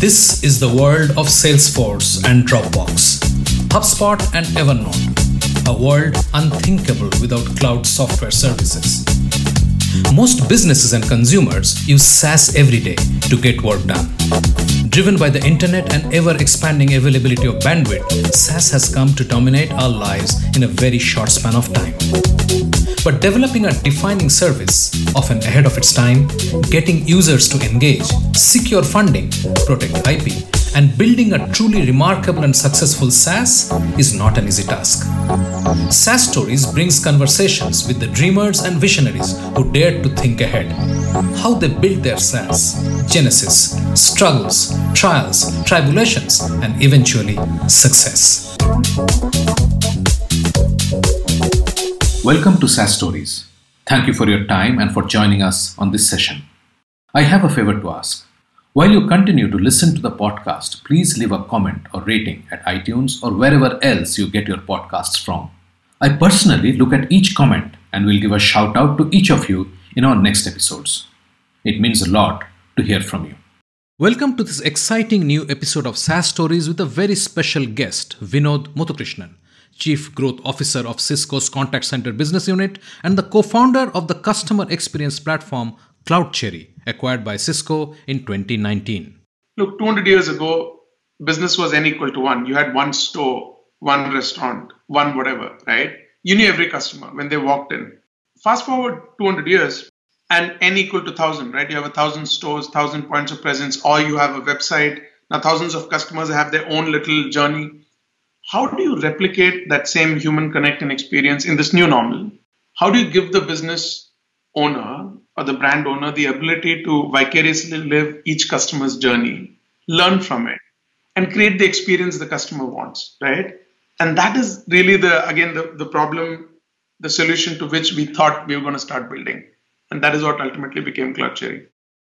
This is the world of Salesforce and Dropbox, HubSpot and Evernote, a world unthinkable without cloud software services. Most businesses and consumers use SaaS every day to get work done. Driven by the internet and ever-expanding availability of bandwidth, SaaS has come to dominate our lives in a very short span of time. But developing a defining service, often ahead of its time, getting users to engage, secure funding, protect IP, and building a truly remarkable and successful SaaS is not an easy task. SaaS Stories brings conversations with the dreamers and visionaries who dared to think ahead. How they built their SaaS, genesis, struggles, trials, tribulations, and eventually success. Welcome to SaaS Stories. Thank you for your time and for joining us on this session. I have a favor to ask. While you continue to listen to the podcast, please leave a comment or rating at iTunes or wherever else you get your podcasts from. I personally look at each comment and will give a shout out to each of you in our next episodes. It means a lot to hear from you. Welcome to this exciting new episode of SaaS Stories with a very special guest, Vinod Muthukrishnan, Chief Growth Officer of Cisco's Contact Center Business Unit and the co-founder of the customer experience platform CloudCherry, acquired by Cisco in 2019. Look, 200 years ago, business was N equal to 1. You had one store, one restaurant, one whatever, right? You knew every customer when they walked in. Fast forward 200 years and N equal to 1,000, right? You have 1,000 stores, 1,000 points of presence, or you have a website. Now thousands of customers have their own little journey. How do you replicate that same human connect and experience in this new normal? How do you give the business owner or the brand owner the ability to vicariously live each customer's journey, learn from it, and create the experience the customer wants, right? And that is really the problem, the solution to which we thought we were going to start building. And that is what ultimately became CloudCherry.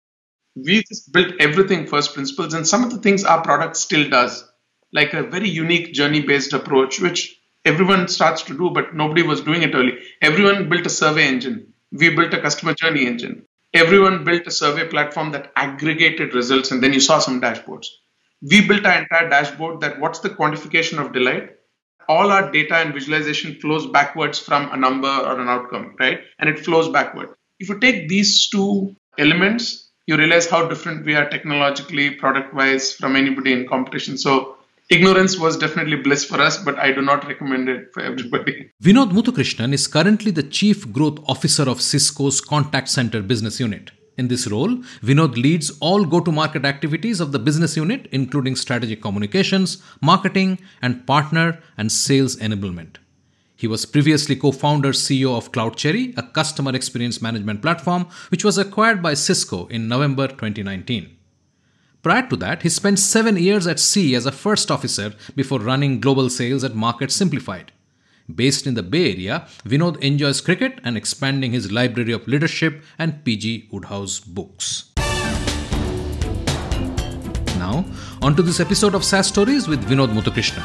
We just built everything first principles, and some of the things our product still does, like a very unique journey-based approach, which everyone starts to do, but nobody was doing it early. Everyone built a survey engine. We built a customer journey engine. Everyone built a survey platform that aggregated results, and then you saw some dashboards. We built our entire dashboard that what's the quantification of delight? All our data and visualization flows backwards from a number or an outcome, right? And it flows backward. If you take these two elements, you realize how different we are technologically, product-wise from anybody in competition. So ignorance was definitely bliss for us, but I do not recommend it for everybody. Vinod Muthukrishnan is currently the Chief Growth Officer of Cisco's Contact Center Business Unit. In this role, Vinod leads all go-to-market activities of the business unit, including strategic communications, marketing, and partner and sales enablement. He was previously co-founder CEO of CloudCherry, a customer experience management platform, which was acquired by Cisco in November 2019. Prior to that, he spent 7 years at sea as a first officer before running global sales at Market Simplified. Based in the Bay Area, Vinod enjoys cricket and expanding his library of leadership and P.G. Wodehouse books. Now, on to this episode of SaaS Stories with Vinod Muthukrishnan.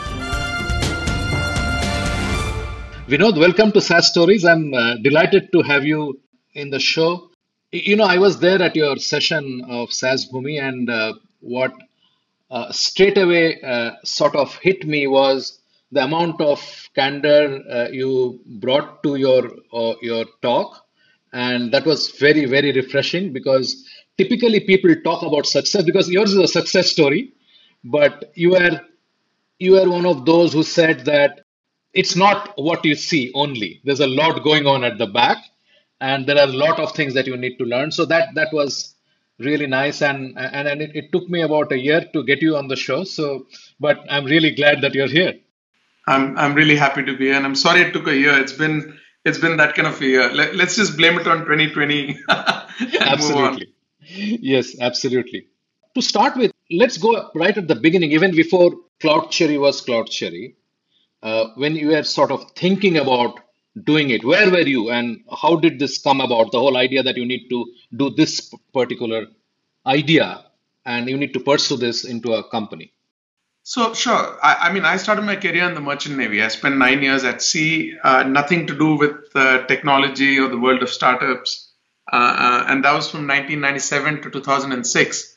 Vinod, welcome to SaaS Stories. I'm delighted to have you in the show. You know, I was there at your session of SaaS Bhumi, and what straight away sort of hit me was the amount of candor you brought to your talk, and that was very, very refreshing because typically people talk about success because yours is a success story, but you are one of those who said that it's not what you see only. There's a lot going on at the back. And there are a lot of things that you need to learn. So that was really nice. And it took me about a year to get you on the show. But I'm really glad that you're here. I'm really happy to be here. And I'm sorry it took a year. It's been that kind of a year. Let's just blame it on 2020. Absolutely. Yes, absolutely. To start with, let's go right at the beginning, even before CloudCherry was CloudCherry. When you were sort of thinking about doing it, where were you and how did this come about? The whole idea that you need to do this particular idea and you need to pursue this into a company. So, sure. I started my career in the Merchant Navy. I spent 9 years at sea, nothing to do with technology or the world of startups. And that was from 1997 to 2006.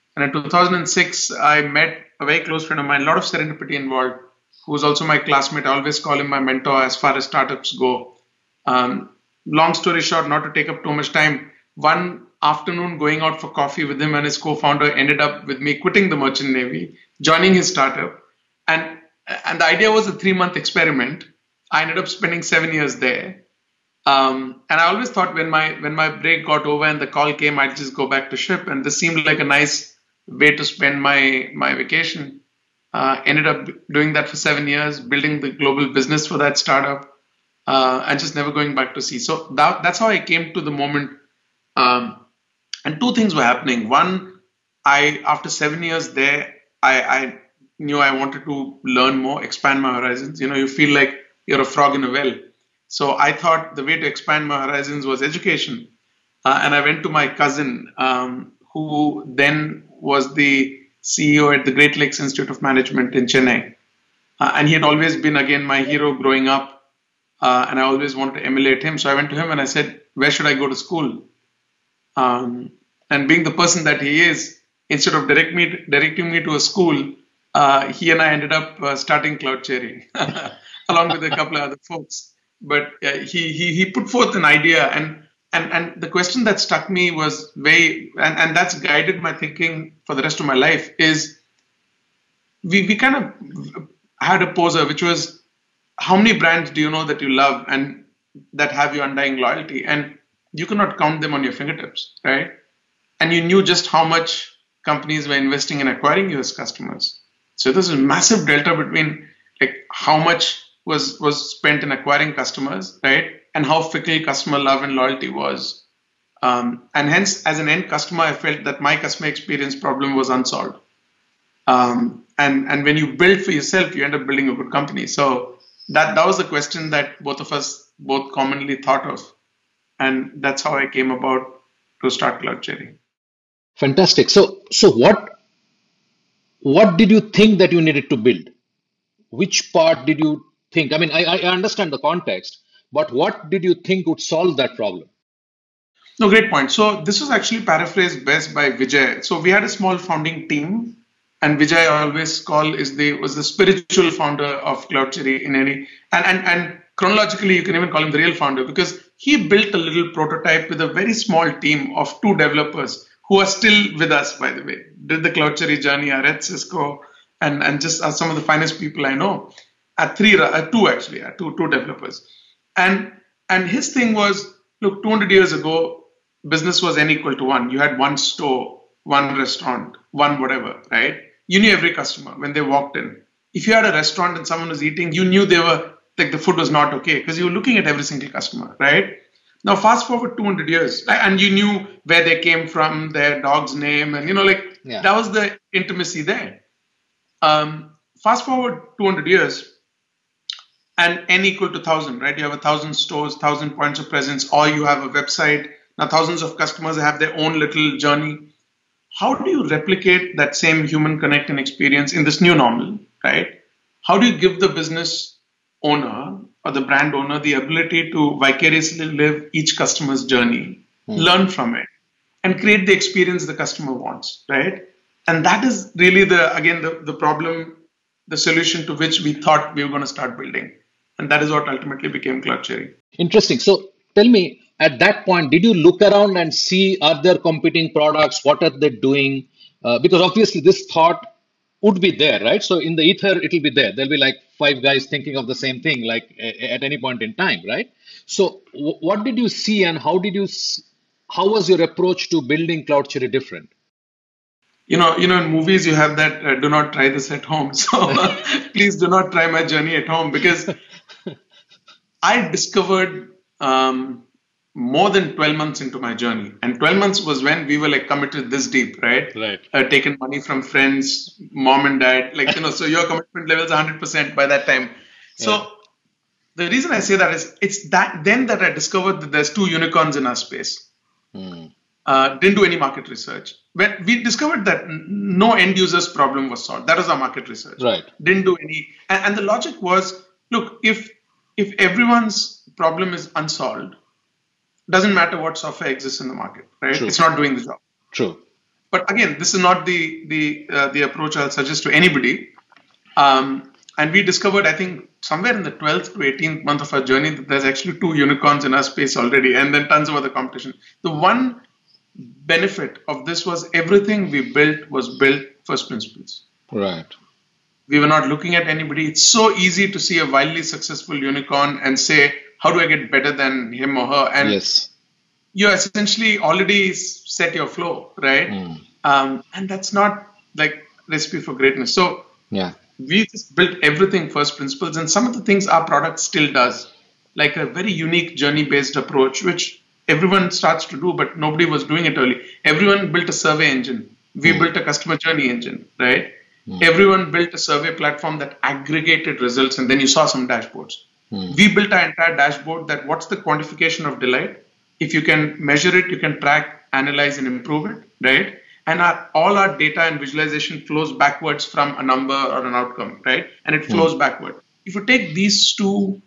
And in 2006, I met a very close friend of mine, a lot of serendipity involved, who was also my classmate. I always call him my mentor as far as startups go. Long story short, not to take up too much time, one afternoon going out for coffee with him and his co-founder ended up with me quitting the Merchant Navy, joining his startup. And the idea was a 3-month experiment. I ended up spending 7 years there. And I always thought when my break got over and the call came, I'd just go back to ship. And this seemed like a nice way to spend my vacation. Ended up doing that for 7 years, building the global business for that startup, and just never going back to sea. So that's how I came to the moment. And two things were happening. One, after 7 years there, I knew I wanted to learn more, expand my horizons. You feel like you're a frog in a well. So I thought the way to expand my horizons was education. And I went to my cousin, who then was the CEO at the Great Lakes Institute of Management in Chennai. And he had always been, again, my hero growing up. And I always wanted to emulate him. So I went to him and I said, where should I go to school? And being the person that he is, instead of directing me to a school, he and I ended up starting CloudCherry along with a couple of other folks. But he put forth an idea, and the question that struck me was and that's guided my thinking for the rest of my life, is we kind of had a poser, which was, how many brands do you know that you love and that have your undying loyalty? And you cannot count them on your fingertips, right? And you knew just how much companies were investing in acquiring you as customers. So there's a massive delta between like how much was spent in acquiring customers, right? And how fickle customer love and loyalty was. And hence, as an end customer, I felt that my customer experience problem was unsolved. And when you build for yourself, you end up building a good company. So that was the question that both of us commonly thought of. And that's how I came about to start CloudCherry. Fantastic. So what did you think that you needed to build? Which part did you think? I mean, I understand the context, but what did you think would solve that problem? No, great point. So this was actually paraphrased best by Vijay. So we had a small founding team, and Vijay I always call was the spiritual founder of CloudCherry in any, and chronologically you can even call him the real founder, because he built a little prototype with a very small team of 2 developers who are still with us, by the way. Did the CloudCherry journey, are at Cisco, and just are some of the finest people I know. At two developers. And his thing was, look, 200 years ago, business was n equal to 1. You had one store, one restaurant, one whatever, right? You knew every customer when they walked in. If you had a restaurant and someone was eating, you knew the food was not okay because you were looking at every single customer, right? Now, fast forward 200 years, and you knew where they came from, their dog's name, and that was the intimacy there. Fast forward 200 years, and n equal to 1,000, right? You have 1,000 stores, 1,000 points of presence, or you have a website. Now, thousands of customers have their own little journey. How do you replicate that same human connect and experience in this new normal, right? How do you give the business owner or the brand owner the ability to vicariously live each customer's journey, learn from it, and create the experience the customer wants, right? And that is really the problem, the solution to which we thought we were going to start building. And that is what ultimately became CloudCherry. Interesting. So tell me, at that point, did you look around and see, are there competing products? What are they doing? Because obviously this thought would be there, right? So in the ether, it will be there. There'll be like 5 guys thinking of the same thing, like at any point in time, right? So what did you see, and how was your approach to building CloudCherry different? In movies, you have that, do not try this at home. So please do not try my journey at home, because I discovered more than 12 months into my journey. And 12 months was when we were like committed this deep, right? Right. Taken money from friends, mom and dad, so your commitment level is 100% by that time. So the reason I say that is it's then that I discovered that there's 2 unicorns in our space. Didn't do any market research. When we discovered that no end user's problem was solved. That was our market research. Right. Didn't do any. And the logic was, look, if everyone's problem is unsolved, doesn't matter what software exists in the market, right? True. It's not doing the job. True. But again, this is not the approach I'll suggest to anybody. And we discovered, I think, somewhere in the 12th to 18th month of our journey, that there's actually 2 unicorns in our space already, and then tons of other competition. The one benefit of this was everything we built was built first principles. Right. We were not looking at anybody. It's so easy to see a wildly successful unicorn and say, how do I get better than him or her? And yes, you essentially already set your flow, right? And that's not like recipe for greatness. So yeah, we just built everything first principles, and some of the things our product still does, like a very unique journey-based approach, which everyone starts to do, but nobody was doing it early. Everyone built a survey engine. We built a customer journey engine, right? Everyone built a survey platform that aggregated results, and then you saw some dashboards. We built our entire dashboard that what's the quantification of delight? If you can measure it, you can track, analyze, and improve it, right? And all our data and visualization flows backwards from a number or an outcome, right? And it flows backward. If you take these 2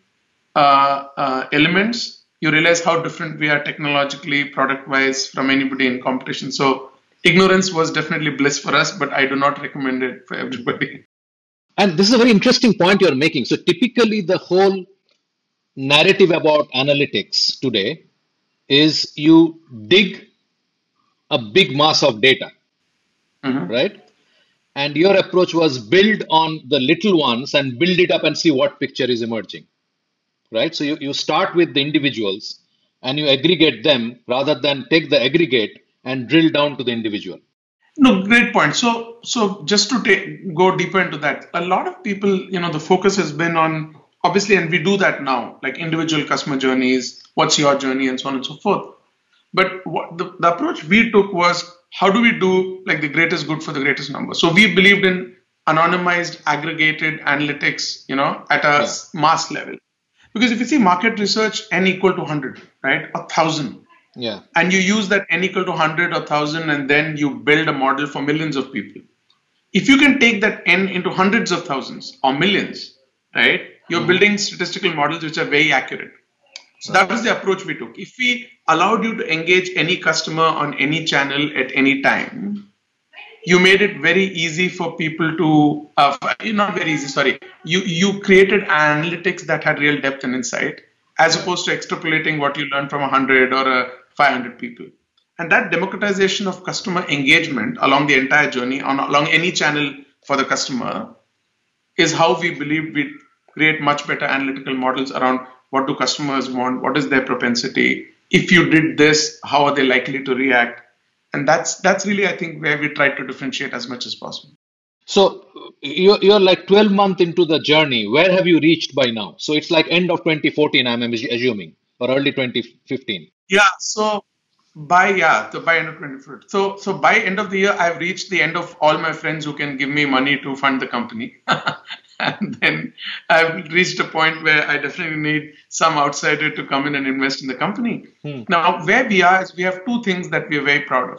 elements, you realize how different we are technologically, product-wise from anybody in competition. So ignorance was definitely bliss for us, but I do not recommend it for everybody. And this is a very interesting point you're making. So typically the whole narrative about analytics today is you dig a big mass of data, right? And your approach was build on the little ones and build it up and see what picture is emerging, right? So you start with the individuals and you aggregate them rather than take the aggregate and drill down to the individual. No, great point. So just to go deeper into that, a lot of people, the focus has been on, obviously, and we do that now, like individual customer journeys, what's your journey, and so on and so forth. But what the approach we took was, how do we do like the greatest good for the greatest number? So we believed in anonymized, aggregated analytics, at a mass level. Because if you see market research, n equal to 100, right? 1,000. Yeah. And you use that n equal to 100 or 1,000, and then you build a model for millions of people. If you can take that n into hundreds of thousands or millions, right? You're building statistical models which are very accurate. So that was the approach we took. If we allowed you to engage any customer on any channel at any time, you made it very easy for people to, not very easy, sorry. You created analytics that had real depth and insight, as opposed to extrapolating what you learned from 100 or 500 people. And that democratization of customer engagement along the entire journey, along any channel for the customer, is how we believe we create much better analytical models around what do customers want, what is their propensity. If you did this, how are they likely to react? And that's really, I think, where we try to differentiate as much as possible. So you're like 12 months into the journey. Where have you reached by now? So it's like end of 2014, I'm assuming, or early 2015. Yeah. So by end of 2014. So by end of the year, I've reached the end of all my friends who can give me money to fund the company. And then I've reached a point where I definitely need some outsider to come in and invest in the company. Now, where we are is we have 2 things that we are very proud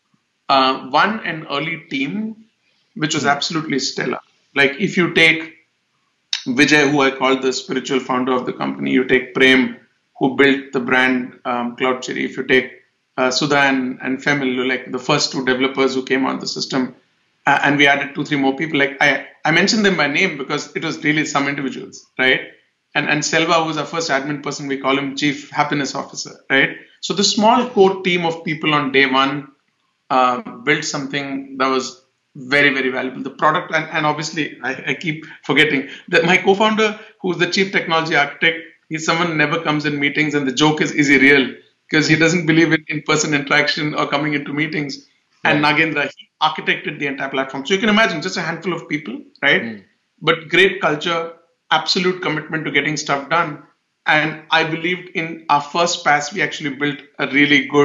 of. One, an early team, which was absolutely stellar. Like if you take Vijay, who I call the spiritual founder of the company, you take Prem, who built the brand CloudCherry, if you take Sudha and Femil, like the first 2 developers who came on the system, and we added 2-3 more people. Like I mentioned them by name because it was really some individuals, right? And Selva, who was our first admin person, we call him Chief Happiness Officer, right? So the small core team of people on day one built something that was very, very valuable. The product, and obviously I keep forgetting that my co-founder, who's the chief technology architect, he's someone who never comes in meetings, and the joke is he real? Because he doesn't believe in in-person interaction or coming into meetings. And Nagendra, he architected the entire platform. So you can imagine just a handful of people, right? But great culture, absolute commitment to getting stuff done. And I believed in our first pass, we actually built a really good,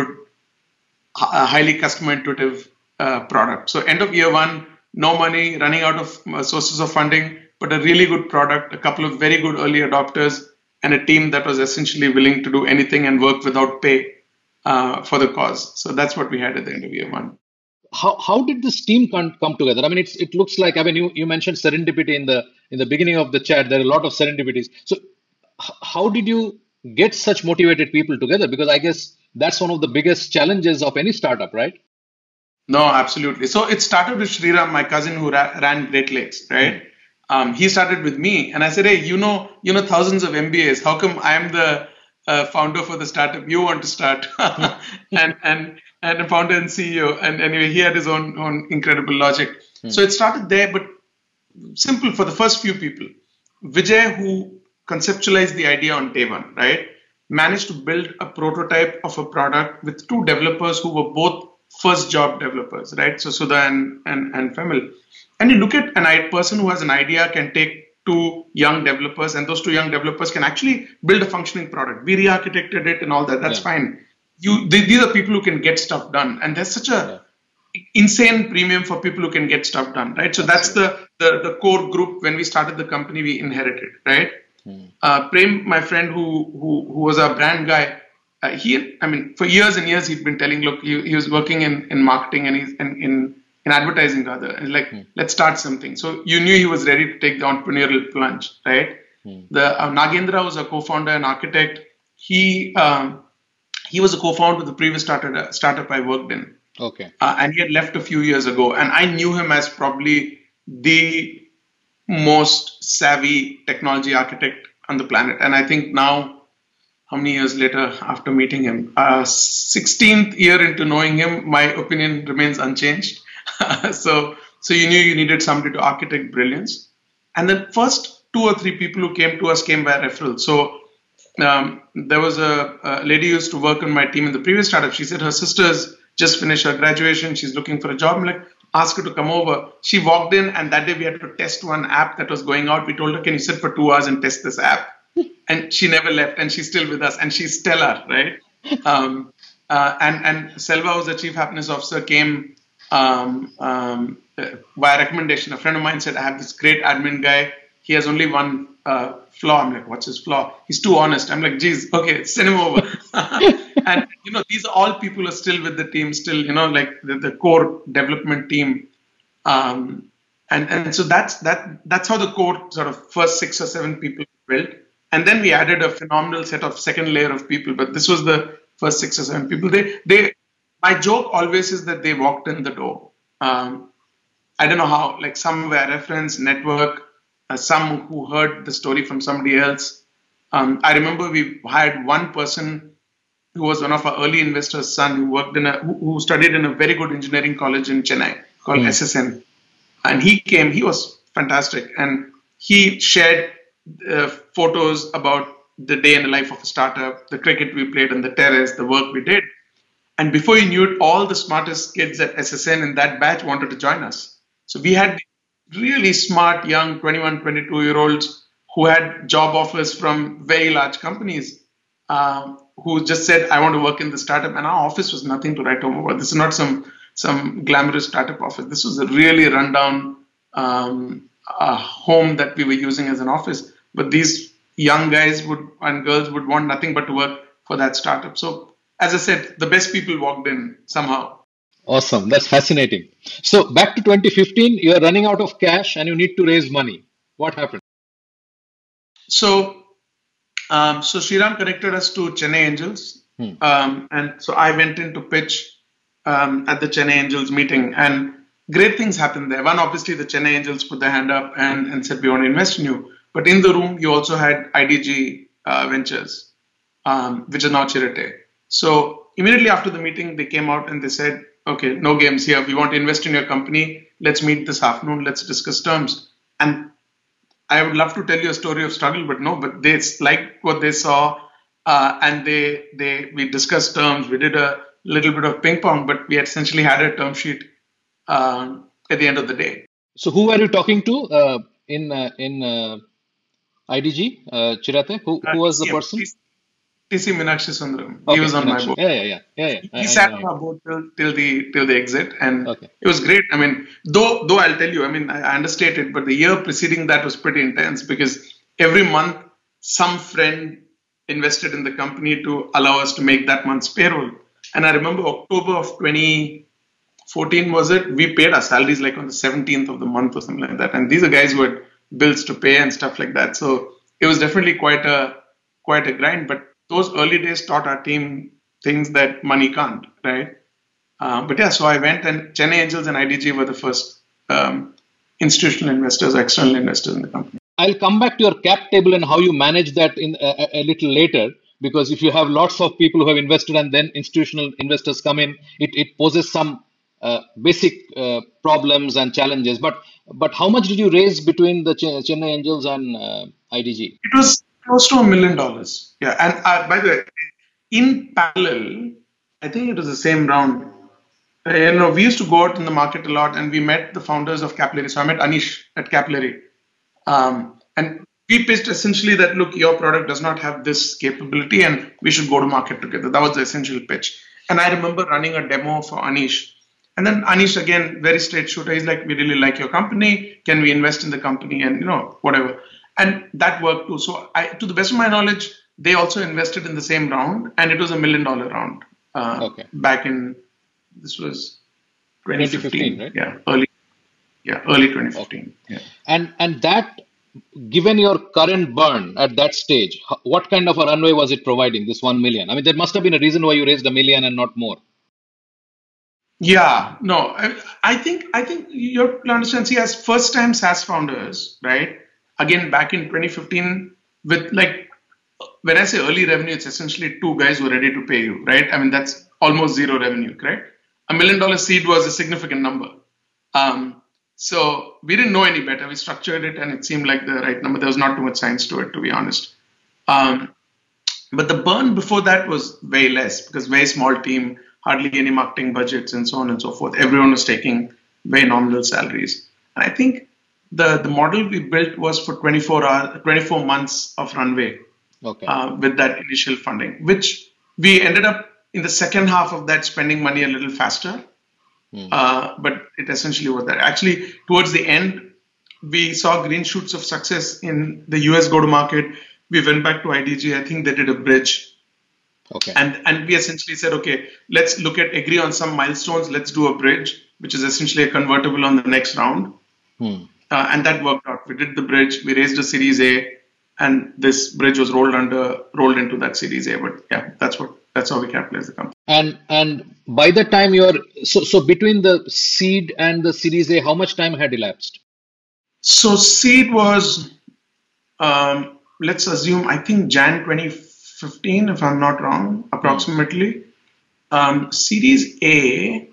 highly customer intuitive product. So end of year 1, no money, running out of sources of funding, but a really good product, a couple of very good early adopters, and a team that was essentially willing to do anything and work without pay for the cause. So that's what we had at the end of year 1. How did this team come together? I mean, it looks like, I mean, you mentioned serendipity in the beginning of the chat. There are a lot of serendipities. So how did you get such motivated people together? Because I guess that's one of the biggest challenges of any startup, right? No, absolutely. So it started with Sriram, my cousin who ran Great Lakes, right? He started with me, and I said, "Hey, thousands of MBAs. How come I'm the founder for the startup you want to start?" and a founder and CEO. And anyway, he had his own incredible logic. So it started there, but simple for the first few people. Vijay, who conceptualized the idea on day one, right, managed to build a prototype of a product with two developers who were both first job developers, right? So Sudha and Femil. And you look at a person who has an idea can take two young developers, and those two young developers can actually build a functioning product. We re-architected it and all that. That's fine. These are people who can get stuff done, and there's such a insane premium for people who can get stuff done, right? So that's the core group. When we started the company, we inherited, right? Prem, my friend who was our brand guy, for years and years he'd been telling, look, he was working in marketing and he's in advertising rather, and let's start something. So you knew he was ready to take the entrepreneurial plunge, right? The Nagendra was a co-founder and architect. He was a co-founder of the previous startup I worked in. Okay. And he had left a few years ago, and I knew him as probably the most savvy technology architect on the planet. And I think now, how many years later after meeting him, 16th year into knowing him, my opinion remains unchanged. So you knew you needed somebody to architect brilliance. And the first 2 or 3 people who came to us came by referral. So there was a lady who used to work on my team in the previous startup. She said her sister's just finished her graduation. She's looking for a job. I'm like, ask her to come over. She walked in, and that day we had to test one app that was going out. We told her, can you sit for 2 hours and test this app? And she never left, and she's still with us, and she's stellar, right? And Selva, who's the chief happiness officer, came by recommendation. A friend of mine said, I have this great admin guy. He has only one flaw. I'm like, what's his flaw? He's too honest. I'm like, geez, okay, send him over. And, these are all people who are still with the team, still, like the core development team. And so that's how the core sort of first 6 or 7 people built. And then we added a phenomenal set of second layer of people. But this was the first 6 or 7 people. My joke always is that they walked in the door. I don't know how, like some were reference, network, some who heard the story from somebody else. I remember we hired one person who was one of our early investors' son, who studied in a very good engineering college in Chennai called SSN. And he came, he was fantastic. And he shared photos about the day in the life of a startup, the cricket we played on the terrace, the work we did. And before you knew it, all the smartest kids at SSN in that batch wanted to join us. So we had really smart, young 21, 22-year-olds who had job offers from very large companies who just said, I want to work in the startup. And our office was nothing to write home about. This is not some glamorous startup office. This was a really rundown home that we were using as an office. But these young guys and girls would want nothing but to work for that startup. So as I said, the best people walked in somehow. Awesome. That's fascinating. So back to 2015, you are running out of cash and you need to raise money. What happened? So Sriram connected us to Chennai Angels. And so I went in to pitch at the Chennai Angels meeting, and great things happened there. One, obviously the Chennai Angels put their hand up and said, we want to invest in you. But in the room, you also had IDG Ventures, which is now Chirate. So immediately after the meeting, they came out and they said, okay, no games here. We want to invest in your company. Let's meet this afternoon. Let's discuss terms. And I would love to tell you a story of struggle, but they liked what they saw, and we discussed terms. We did a little bit of ping pong, but we essentially had a term sheet at the end of the day. So who were you talking to in IDG Chirate? Who was the person? TC Meenakshi Sundaram. Okay, he was on Meenakshi. my board. Yeah. He sat on our board till the exit, and it was great. I mean, though I'll tell you, I understated, but the year preceding that was pretty intense because every month some friend invested in the company to allow us to make that month's payroll. And I remember October of 2014 was it? We paid our salaries like on the 17th of the month or something like that. And these are guys who had bills to pay and stuff like that. So it was definitely quite a grind, but those early days taught our team things that money can't, right? But yeah, so I went, and Chennai Angels and IDG were the first institutional investors, external investors in the company. I'll come back to your cap table and how you manage that in a little later, because if you have lots of people who have invested and then institutional investors come in, it poses some basic problems and challenges. But how much did you raise between the Chennai Angels and IDG? It was close to $1 million. Yeah, and by the way, in parallel, I think it was the same round. We used to go out in the market a lot, and we met the founders of Capillary. So I met Anish at Capillary. And we pitched essentially that, look, your product does not have this capability and we should go to market together. That was the essential pitch. And I remember running a demo for Anish. And then Anish, again, very straight shooter. He's like, we really like your company. Can we invest in the company? And, whatever. And that worked too. So to the best of my knowledge, they also invested in the same round. And it was $1 million round back in, this was 2015, right? Yeah, early 2015. Okay. Yeah. And that, given your current burn at that stage, what kind of a runway was it providing, this 1 million? I mean, there must have been a reason why you raised $1 million and not more. Yeah, no, I think you have to understand, see, as first time SaaS founders, right? Again, back in 2015, with when I say early revenue, it's essentially two guys who are ready to pay you, right? I mean, that's almost zero revenue, correct? $1 million seed was a significant number. So we didn't know any better. We structured it and it seemed like the right number. There was not too much science to it, to be honest. But the burn before that was way less because very small team, hardly any marketing budgets and so on and so forth. Everyone was taking very nominal salaries. And I think the model we built was for 24 months of runway with that initial funding, which we ended up in the second half of that spending money a little faster. But it essentially was that. Actually, towards the end, we saw green shoots of success in the US go-to-market. We went back to IDG. I think they did a bridge. And we essentially said, okay, let's agree on some milestones. Let's do a bridge, which is essentially a convertible on the next round. And that worked out. We did the bridge. We raised a Series A, and this bridge was rolled into that Series A. But yeah, that's how we capitalized the company. And by the time so between the seed and the Series A, how much time had elapsed? So seed was, let's assume, I think Jan 2015, if I'm not wrong, approximately. Series A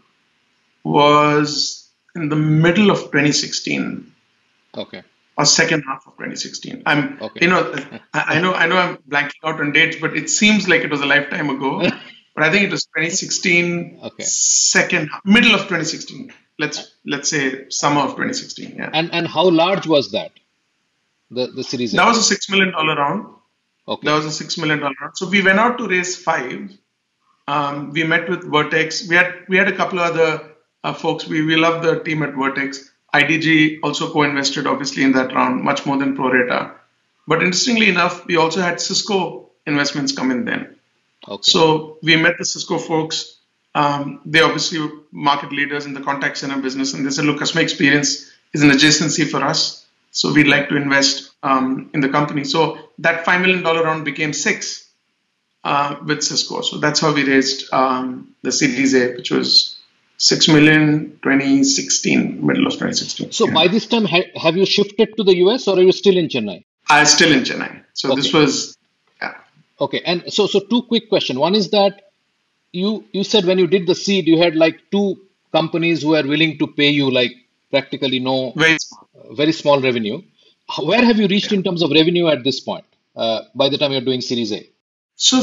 was in the middle of 2016. Or second half of 2016. I know I'm blanking out on dates, but it seems like it was a lifetime ago. But I think it was 2016, middle of 2016. Let's say summer of 2016. Yeah. And how large was that? The Series A? That was a $6 million round. That was a $6 million round. So we went out to raise 5. We met with Vertex. We had a couple of other folks. We love the team at Vertex. IDG also co-invested, obviously, in that round, much more than Prorata. But interestingly enough, we also had Cisco investments come in then. So we met the Cisco folks. They obviously were market leaders in the contact center business. And they said, look, customer experience is an adjacency for us. So we'd like to invest in the company. So that $5 million round became 6 with Cisco. So that's how we raised the Series A, which was 6 million, 2016, middle of 2016. So by this time, have you shifted to the US or are you still in Chennai? I'm still in Chennai. So this was, Okay. And so 2 quick questions. One is that you said when you did the seed, you had 2 companies who were willing to pay you practically no, very small revenue. Where have you reached in terms of revenue at this point, by the time you're doing Series A? So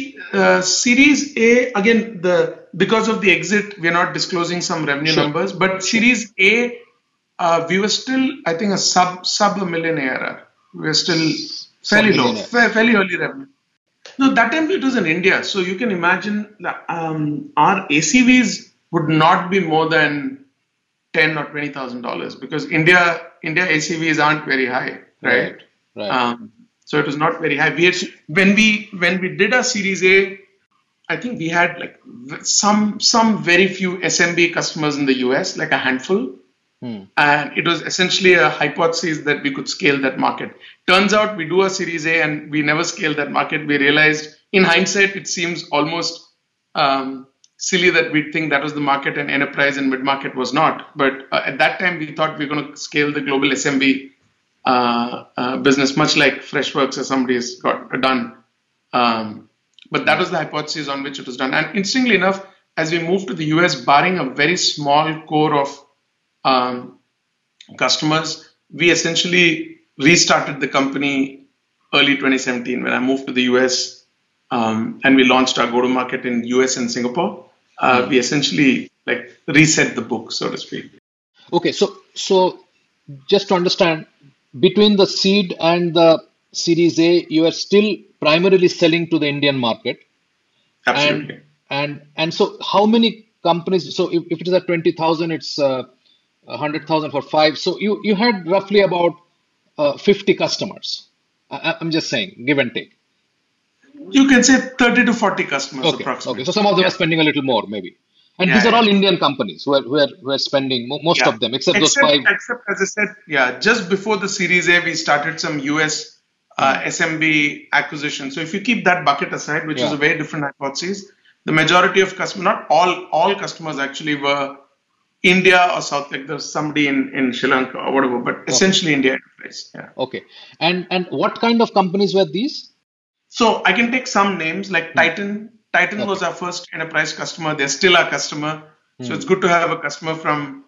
Series A, again, because of the exit, we're not disclosing some revenue numbers, but Series A, we were still, I think, a sub $1 million ARR. We were still fairly low, fairly early revenue. No, that time it was in India. So you can imagine that our ACVs would not be more than $10,000 or $20,000 because India ACVs aren't very high, right? So it was not very high. When we did our Series A, I think we had some very few SMB customers in the US, a handful. And it was essentially a hypothesis that we could scale that market. Turns out we do a Series A and we never scaled that market. We realized in hindsight, it seems almost silly that we think that was the market and enterprise and mid-market was not. But at that time, we thought we were going to scale the global SMB business, much like Freshworks or somebody's got done. But that was the hypothesis on which it was done. And interestingly enough, as we moved to the US, barring a very small core of customers, we essentially restarted the company early 2017 when I moved to the US and we launched our go-to-market in US and Singapore. We essentially reset the book, so to speak. Okay, so just to understand, between the seed and the Series A, you are still primarily selling to the Indian market. Absolutely. And so how many companies, so if it is at 20,000, it's 100,000 for 5. So you had roughly about 50 customers. I'm just saying, give and take. You can say 30 to 40 customers approximately. Okay, so some of them are spending a little more maybe. And these are all Indian companies who are spending, most of them, except those 5. Except, as I said, just before the Series A, we started some US SMB acquisition. So if you keep that bucket aside, which is a very different hypothesis, the majority of customers, not all customers actually were India or South, like there's somebody in Sri Lanka or whatever, but essentially India enterprise. Yeah. Okay. And what kind of companies were these? So I can take some names like Titan. Titan was our first enterprise customer. They're still our customer. So it's good to have a customer from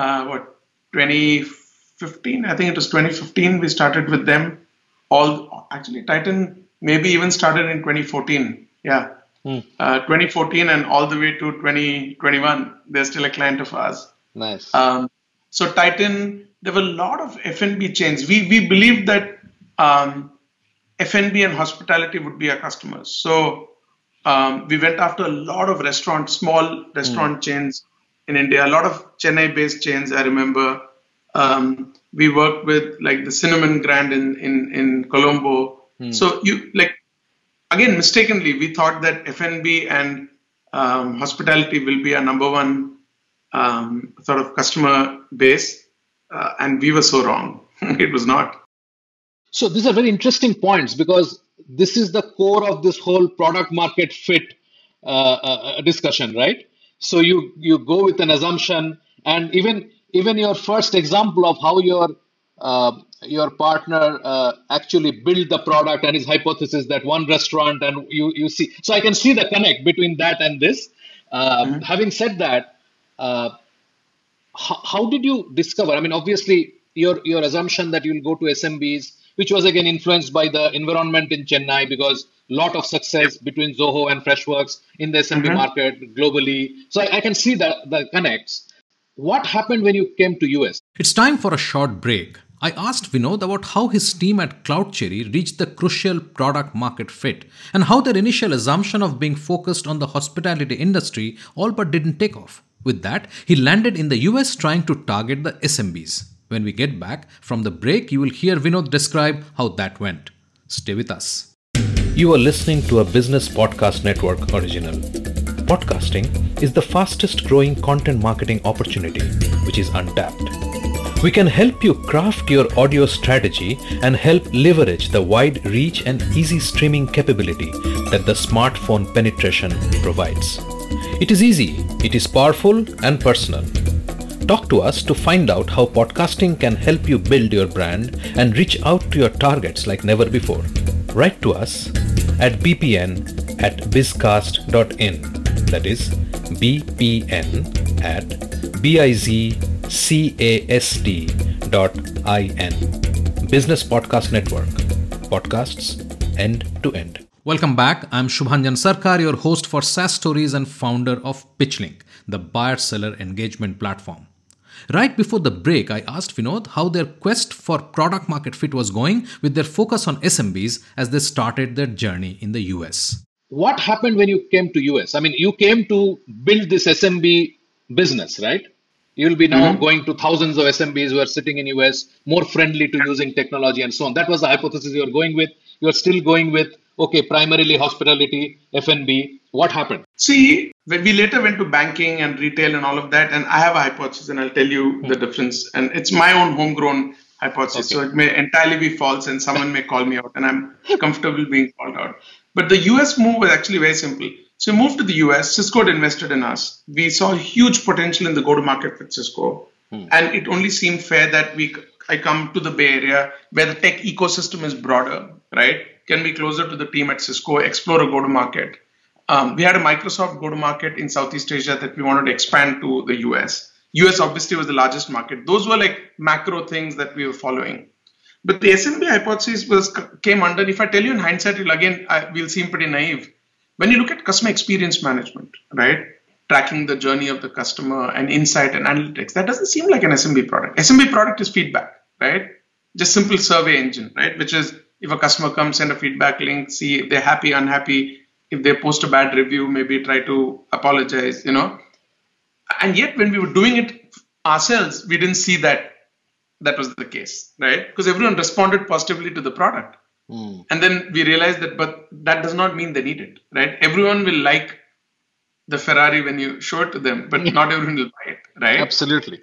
2015. I think it was 2015 we started with them. Titan maybe even started in 2014. 2014 and all the way to 2021. They're still a client of ours. Nice. So Titan, there were a lot of F&B chains. We believed that F&B and hospitality would be our customers. So we went after a lot of small restaurant chains in India, a lot of Chennai-based chains, I remember. We worked with the Cinnamon Grand in Colombo. So again, mistakenly, we thought that F&B and hospitality will be our number one sort of customer base. And we were so wrong. It was not. So these are very interesting points because this is the core of this whole product market fit discussion, right? So you go with an assumption, and even your first example of how your partner actually built the product and his hypothesis that one restaurant, and you see. So I can see the connect between that and this. Having said that, how did you discover? I mean, obviously, your assumption that you'll go to SMBs, which was again influenced by the environment in Chennai, because a lot of success between Zoho and Freshworks in the SMB market globally. So I can see the connects. What happened when you came to US? It's time for a short break. I asked Vinod about how his team at CloudCherry reached the crucial product market fit and how their initial assumption of being focused on the hospitality industry all but didn't take off. With that, he landed in the US trying to target the SMBs. When we get back from the break, you will hear Vinod describe how that went. Stay with us. You are listening to a Business Podcast Network original. Podcasting is the fastest growing content marketing opportunity, which is untapped. We can help you craft your audio strategy and help leverage the wide reach and easy streaming capability that the smartphone penetration provides. It is easy, it is powerful and personal. Talk to us to find out how podcasting can help you build your brand and reach out to your targets like never before. Write to us at bpn@bizcast.in. That is bpn@bizcast.in. Business Podcast Network. Podcasts end to end. Welcome back. I'm Shubhanjan Sarkar, your host for SaaS Stories and founder of PitchLink, the buyer-seller engagement platform. Right before the break, I asked Vinod how their quest for product market fit was going with their focus on SMBs as they started their journey in the US. What happened when you came to US? I mean, you came to build this SMB business, right? You'll be now going to thousands of SMBs who are sitting in US, more friendly to using technology and so on. That was the hypothesis you were going with. You're still going with, primarily hospitality, F&B. What happened? See, when we later went to banking and retail and all of that, and I have a hypothesis and I'll tell you the difference. And it's my own homegrown hypothesis. So it may entirely be false and someone may call me out and I'm comfortable being called out. But the US move was actually very simple. So we moved to the US. Cisco had invested in us. We saw huge potential in the go-to-market with Cisco. And it only seemed fair that I come to the Bay Area where the tech ecosystem is broader, right? Can be closer to the team at Cisco, explore a go-to-market. We had a Microsoft go-to-market in Southeast Asia that we wanted to expand to the US. US obviously was the largest market. Those were like macro things that we were following. But the SMB hypothesis came under, if I tell you in hindsight, we'll seem pretty naive. When you look at customer experience management, right? Tracking the journey of the customer and insight and analytics, that doesn't seem like an SMB product. SMB product is feedback, right? Just simple survey engine, right? Which is if a customer comes, send a feedback link, see if they're happy, unhappy. If they post a bad review, maybe try to apologize, And yet when we were doing it ourselves, we didn't see that was the case, right? Because everyone responded positively to the product. And then we realized but that does not mean they need it, right? Everyone will like the Ferrari when you show it to them, but not everyone will buy it, right? Absolutely.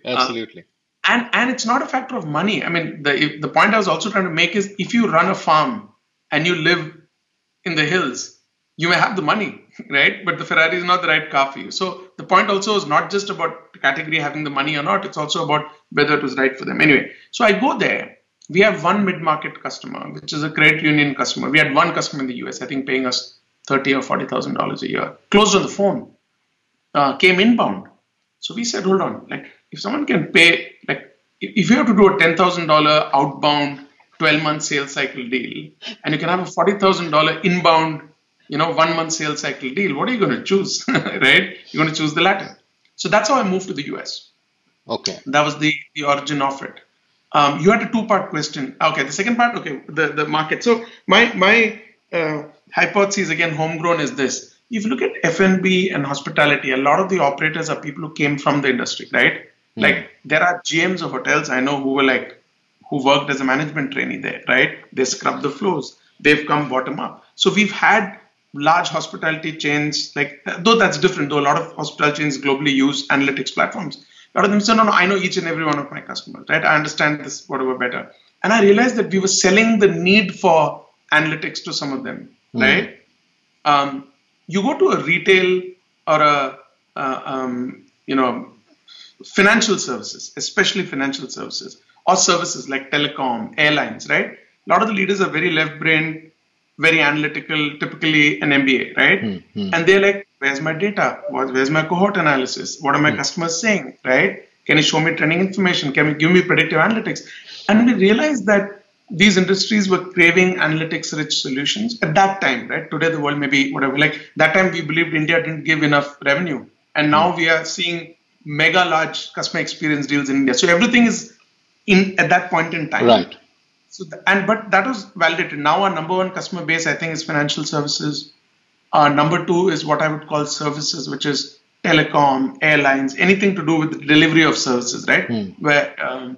And it's not a factor of money. I mean, the point I was also trying to make is if you run a farm and you live in the hills, you may have the money, right? But the Ferrari is not the right car for you. So the point also is not just about the category having the money or not. It's also about whether it was right for them. Anyway, so I go there. We have one mid-market customer, which is a credit union customer. We had one customer in the US, I think paying us $30,000 or $40,000 a year. Closed on the phone. Came inbound. So we said, hold on. Like if someone can pay, like if you have to do a $10,000 outbound 12-month sales cycle deal, and you can have a $40,000 inbound 1-month sales cycle deal, what are you going to choose, right? You're going to choose the latter. So that's how I moved to the US. Okay. That was the origin of it. You had a two-part question. Okay, the second part, okay, the market. So my hypothesis, again, homegrown, is this. If you look at F&B and hospitality, a lot of the operators are people who came from the industry, right? Like there are GMs of hotels I know who worked as a management trainee there, right? They scrub the floors. They've come bottom up. So we've had large hospitality chains, though that's different, though a lot of hospitality chains globally use analytics platforms. A lot of them say, no, I know each and every one of my customers, right? I understand this, whatever better. And I realized that we were selling the need for analytics to some of them, right? You go to a retail or financial services, especially financial services, or services like telecom, airlines, right? A lot of the leaders are very left-brained, very analytical, typically an MBA, right? And they're like, where's my data? Where's my cohort analysis? What are my customers saying, right? Can you show me trending information? Can you give me predictive analytics? And we realized that these industries were craving analytics-rich solutions at that time, right? Today, the world may be whatever. Like that time, we believed India didn't give enough revenue. And now we are seeing mega large customer experience deals in India. So everything is in at that point in time. Right. So but that was validated. Now our number one customer base, I think, is financial services. Number two is what I would call services, which is telecom, airlines, anything to do with the delivery of services, right? Where,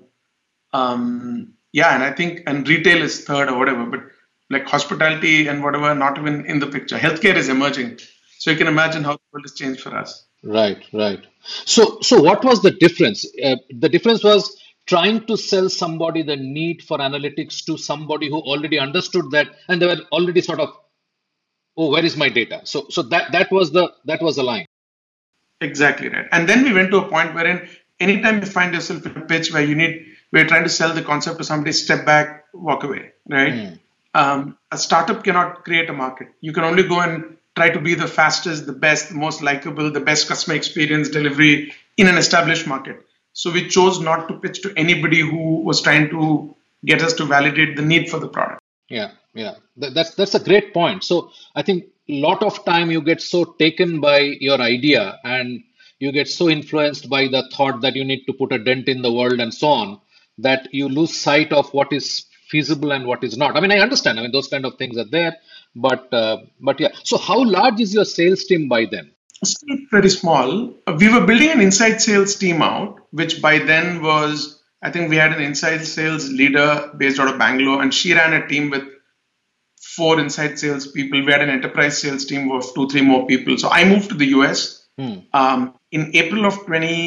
and I think, and retail is third or whatever, but like hospitality and whatever, not even in the picture. Healthcare is emerging. So you can imagine how the world has changed for us. Right. So what was the difference? The difference was trying to sell somebody the need for analytics to somebody who already understood that, and they were already sort of, oh, where is my data? So that was the line. Exactly right. And then we went to a point wherein anytime you find yourself in a pitch where we're trying to sell the concept to somebody, step back, walk away, right? A startup cannot create a market. You can only go and try to be the fastest, the best, the most likable, the best customer experience delivery in an established market. So we chose not to pitch to anybody who was trying to get us to validate the need for the product. Yeah. That's a great point. So I think a lot of time you get so taken by your idea and you get so influenced by the thought that you need to put a dent in the world and so on, that you lose sight of what is feasible and what is not. I mean, I understand. I mean, those kind of things are there, but yeah. So how large is your sales team by then? Still very small. We were building an inside sales team out, which by then was, I think we had an inside sales leader based out of Bangalore, and she ran a team with 4 inside sales people. We had an enterprise sales team of 2-3 more people. So I moved to the US in April of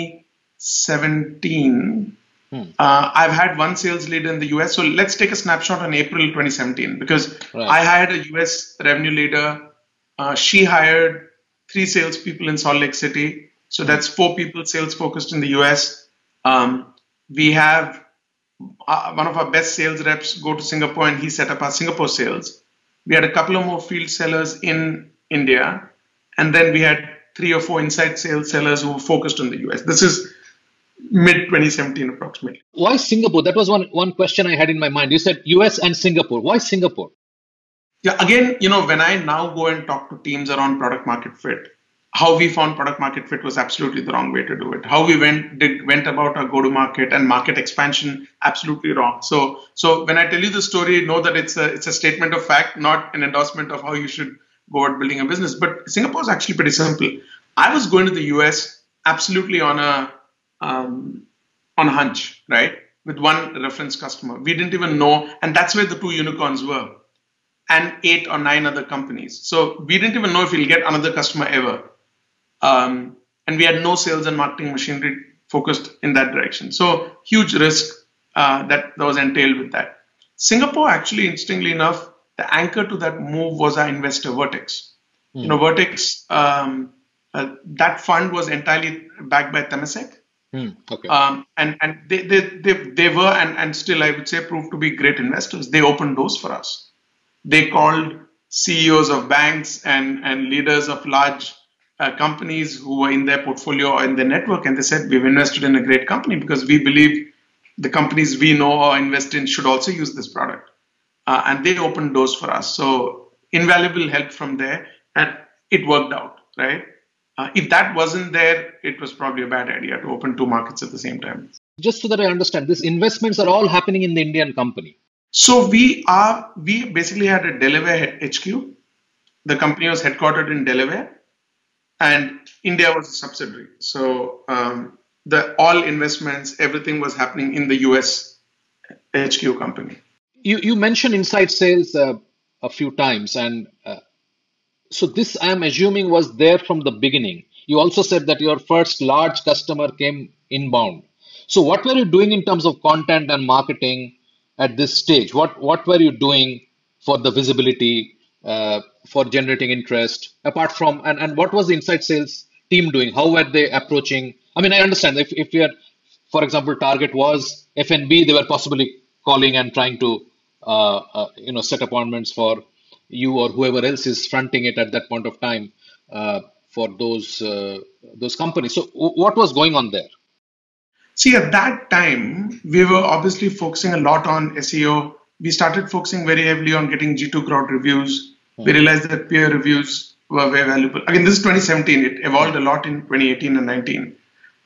2017. I've had one sales leader in the US. So let's take a snapshot on April 2017, because I hired a US revenue leader. She hired 3 salespeople in Salt Lake City. So that's 4 people sales focused in the US. We have one of our best sales reps go to Singapore and he set up our Singapore sales. We had a couple of more field sellers in India. And then we had 3 or 4 inside sales sellers who were focused on the US. This is mid 2017 approximately. Why Singapore? That was one question I had in my mind. You said US and Singapore. Why Singapore? Yeah, again, when I now go and talk to teams around product market fit, how we found product market fit was absolutely the wrong way to do it. How we went about our go-to-market and market expansion, absolutely wrong. So when I tell you the story, know that it's a statement of fact, not an endorsement of how you should go about building a business. But Singapore is actually pretty simple. I was going to the US absolutely on a hunch, right? With one reference customer. We didn't even know, and that's where the 2 unicorns were, and 8 or 9 other companies. So we didn't even know if we'll get another customer ever. And we had no sales and marketing machinery focused in that direction. So huge risk that was entailed with that. Singapore, actually, interestingly enough, the anchor to that move was our investor, Vertex. Vertex, that fund was entirely backed by Temasek. Okay. And they were, and still, I would say, proved to be great investors. They opened doors for us. They called CEOs of banks and leaders of large companies who were in their portfolio or in their network, and they said, we've invested in a great company because we believe the companies we know or invest in should also use this product. And they opened doors for us. So invaluable help from there, and it worked out, right? If that wasn't there, it was probably a bad idea to open 2 markets at the same time. Just so that I understand, these investments are all happening in the Indian company. So we basically had a Delaware HQ. The company was headquartered in Delaware, and India was a subsidiary. So all investments, everything was happening in the US HQ company. You mentioned inside sales a few times, and so this, I'm assuming, was there from the beginning. You also said that your first large customer came inbound. So what were you doing in terms of content and marketing at this stage? What were you doing for the visibility, for generating interest, apart from, and what was the inside sales team doing? How were they approaching? I mean, I understand if your, for example, target was F&B, they were possibly calling and trying to set appointments for you or whoever else is fronting it at that point of time for those companies. So what was going on there? See, at that time, we were obviously focusing a lot on SEO. We started focusing very heavily on getting G2 Crowd reviews. We realized that peer reviews were very valuable. Again, this is 2017. It evolved a lot in 2018 and 19.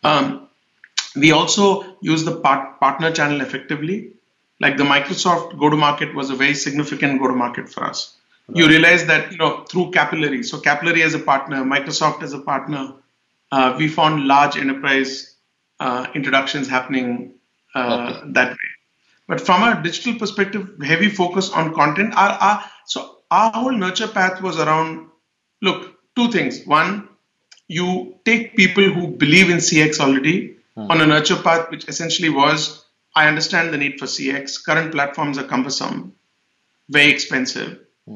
We also used the partner channel effectively. Like the Microsoft go-to-market was a very significant go-to-market for us. Right. You realize that through Capillary, so Capillary as a partner, Microsoft as a partner, we found large enterprise introductions happening that way. But from a digital perspective, heavy focus on content. So our whole nurture path was around, look, 2 things. One, you take people who believe in CX already on a nurture path, which essentially was, I understand the need for CX. Current platforms are cumbersome, very expensive.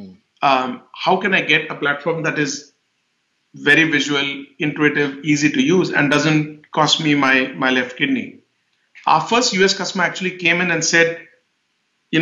How can I get a platform that is very visual, intuitive, easy to use, and doesn't cost me my left kidney? Our first US customer actually came in and said, we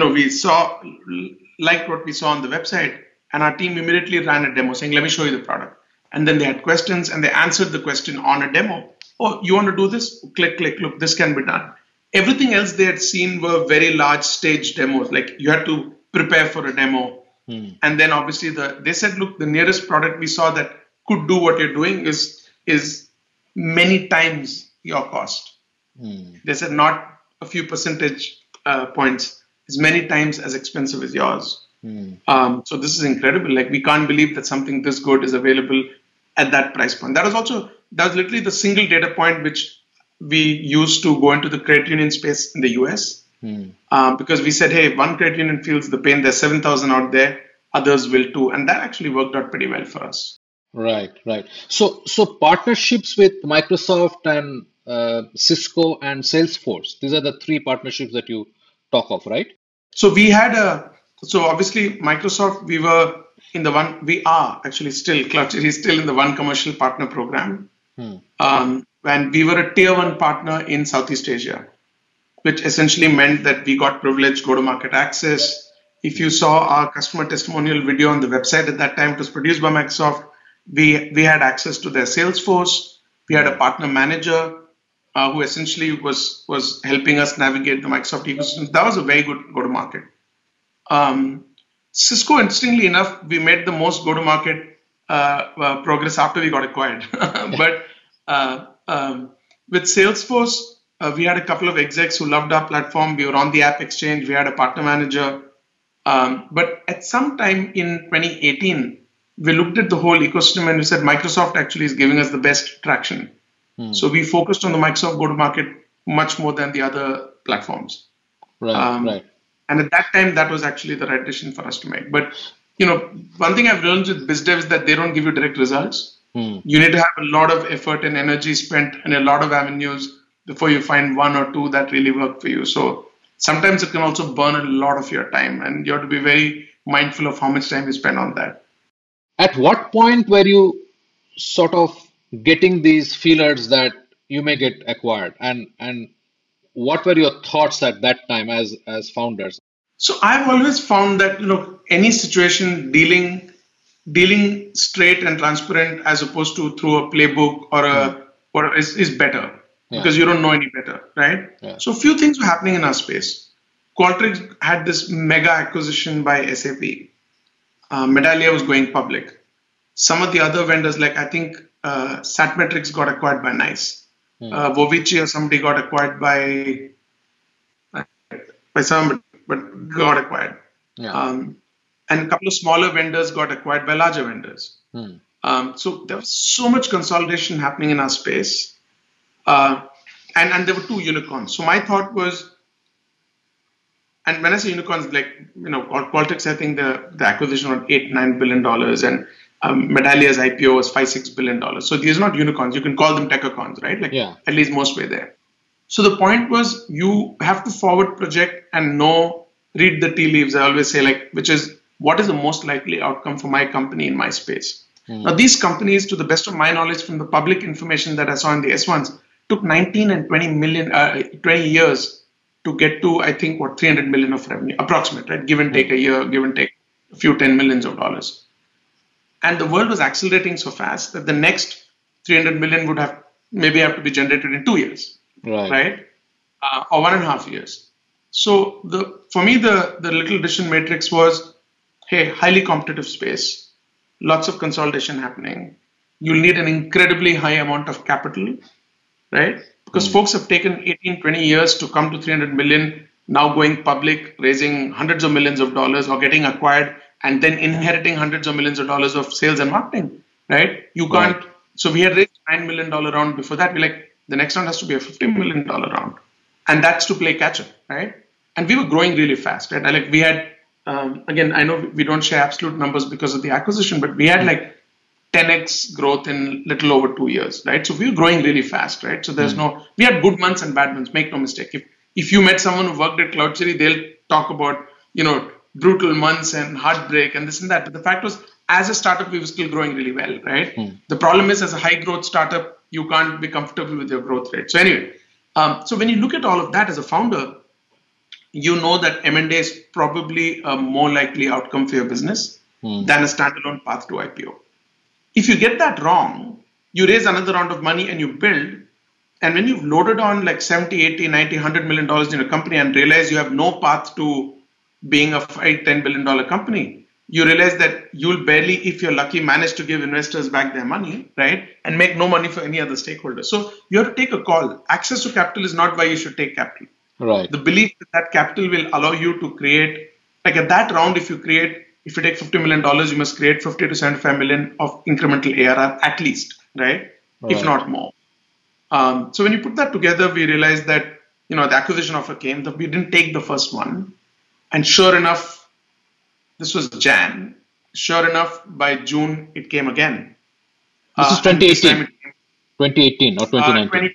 liked what we saw on the website, and our team immediately ran a demo saying, let me show you the product. And then they had questions and they answered the question on a demo. Oh, you want to do this? Click, look, this can be done. Everything else they had seen were very large stage demos. Like you had to prepare for a demo. And then obviously they said, look, the nearest product we saw that could do what you're doing is many times your cost. They said not a few percentage points, is many times as expensive as yours. So this is incredible. Like we can't believe that something this good is available at that price point. That was literally the single data point which we used to go into the credit union space in the US. Because we said, hey, one credit union feels the pain. There's 7,000 out there. Others will too. And that actually worked out pretty well for us. Right. So partnerships with Microsoft and Cisco and Salesforce, these are the 3 partnerships that you talk of, right? So we had so obviously Microsoft, we were in the one, we are actually still, CloudCherry is still in the one commercial partner program. And we were a tier one partner in Southeast Asia, which essentially meant that we got privileged go-to-market access. If you saw our customer testimonial video on the website at that time, it was produced by Microsoft. We had access to their Salesforce. We had a partner manager who essentially was helping us navigate the Microsoft ecosystem. That was a very good go-to-market. Cisco, interestingly enough, we made the most go-to-market progress after we got acquired. But with Salesforce, we had a couple of execs who loved our platform. We were on the App Exchange. We had a partner manager. But at some time in 2018, we looked at the whole ecosystem and we said Microsoft actually is giving us the best traction. So we focused on the Microsoft go-to-market much more than the other platforms. Right. And at that time, that was actually the right decision for us to make. But, one thing I've learned with BizDev is that they don't give you direct results. You need to have a lot of effort and energy spent in a lot of avenues before you find one or two that really work for you. So sometimes it can also burn a lot of your time, and you have to be very mindful of how much time you spend on that. At what point were you sort of getting these feelers that you may get acquired, and what were your thoughts at that time as founders? So I've always found that any situation dealing straight and transparent as opposed to through a playbook or is better because you don't know any better, right? Yeah. So a few things were happening in our space. Qualtrics had this mega acquisition by SAP. Medallia was going public. Some of the other vendors, like I think Satmetrix got acquired by NICE. Vovici or somebody got acquired by somebody, but got acquired. Yeah. And a couple of smaller vendors got acquired by larger vendors. So there was so much consolidation happening in our space. And there were two unicorns. So my thought was, and when I say unicorns, like, Qualtrics, I think the acquisition was $8-9 billion and Medallia's IPO was $5-6 billion. So these are not unicorns. You can call them techacons, right? At least most were there. So the point was you have to forward project and read the tea leaves. I always say, which is what is the most likely outcome for my company in my space. Now, these companies, to the best of my knowledge from the public information that I saw in the S1s, took 19 and 20 years to get to, I think, 300 million of revenue, approximate, right? Give and take a year, give and take a few 10 millions of dollars. And the world was accelerating so fast that the next 300 million would have to be generated in 2 years, right? Or 1.5 years. So for me, the little decision matrix was, hey, highly competitive space, lots of consolidation happening. You'll need an incredibly high amount of capital, right? Because folks have taken 18, 20 years to come to 300 million, now going public, raising hundreds of millions of dollars or getting acquired and then inheriting hundreds of millions of dollars of sales and marketing, right? You can't. Right. So we had raised $9 million round before that. We're like, the next round has to be a $50 million round. And that's to play catch up, right? And we were growing really fast, right? We had, again, I know we don't share absolute numbers because of the acquisition, but we had 10x growth in little over 2 years, right? So we were growing really fast, right? So we had good months and bad months, make no mistake. If you met someone who worked at CloudCherry, they'll talk about, brutal months and heartbreak and this and that. But the fact was, as a startup, we were still growing really well, right? The problem is, as a high growth startup, you can't be comfortable with your growth rate. So anyway, so when you look at all of that as a founder, you know that M&A is probably a more likely outcome for your business than a standalone path to IPO. If you get that wrong, you raise another round of money and you build. And when you've loaded on 70, 80, 90, $100 million in a company and realize you have no path to being a $5-10 billion company, you realize that you'll barely, if you're lucky, manage to give investors back their money, right? And make no money for any other stakeholders. So you have to take a call. Access to capital is not why you should take capital. Right. The belief that capital will allow you to create, at that round, if you take $50 million, you must create 50 to 75 million of incremental ARR at least, right? If not more. So when you put that together, we realized that, the acquisition offer came, that we didn't take the first one. And sure enough, this was Jan. Sure enough, by June, it came again. This is 2018. 2018 or 2019?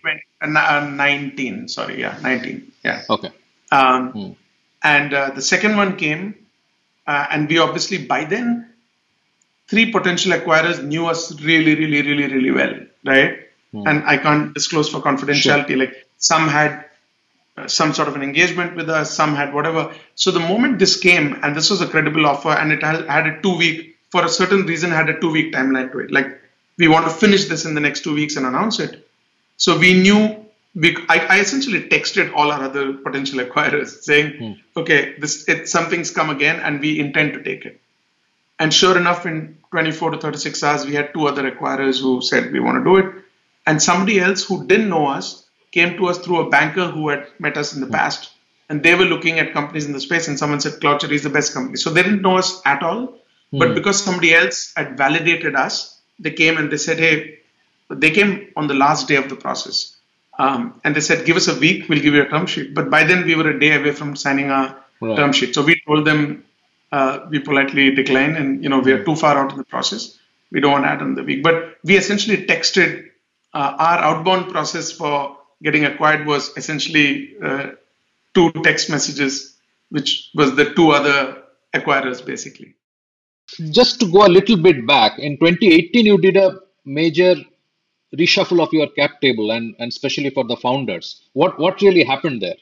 19, sorry, 19, yeah. Okay. And the second one came, and we obviously, by then, three potential acquirers knew us really, really, really, really well, right? And I can't disclose for confidentiality. Sure. Like some had some sort of an engagement with us, some had whatever. So the moment this came, and this was a credible offer, and it had a 2-week, for a certain reason, had a 2-week timeline to it. Like we want to finish this in the next 2 weeks and announce it. So we knew. I essentially texted all our other potential acquirers saying, okay, something's come again and we intend to take it. And sure enough, in 24 to 36 hours, we had 2 other acquirers who said we want to do it. And somebody else who didn't know us came to us through a banker who had met us in the past. And they were looking at companies in the space and someone said, CloudCherry is the best company. So they didn't know us at all. But because somebody else had validated us, they came and they said, hey, they came on the last day of the process. And they said, give us a week, we'll give you a term sheet. But by then we were a day away from signing our term sheet. So we told them, we politely declined and, we are too far out in the process. We don't want to add on the week. But we essentially texted our outbound process for getting acquired was essentially 2 text messages, which was the 2 other acquirers basically. Just to go a little bit back, in 2018, you did a major reshuffle of your cap table and especially for the founders. What really happened there?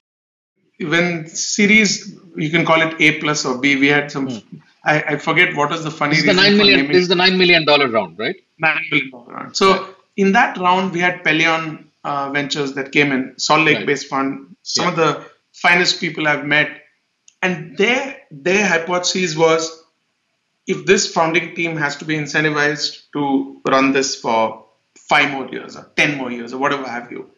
When series, you can call it A plus or B, we had some, I forget what was the funny reason. This is the $9 million round, right? $9 million round. So in that round, we had Pelion Ventures that came in, Salt Lake based fund, some of the finest people I've met. And their hypothesis was, if this founding team has to be incentivized to run this for 5 more years or 10 more years or whatever have you,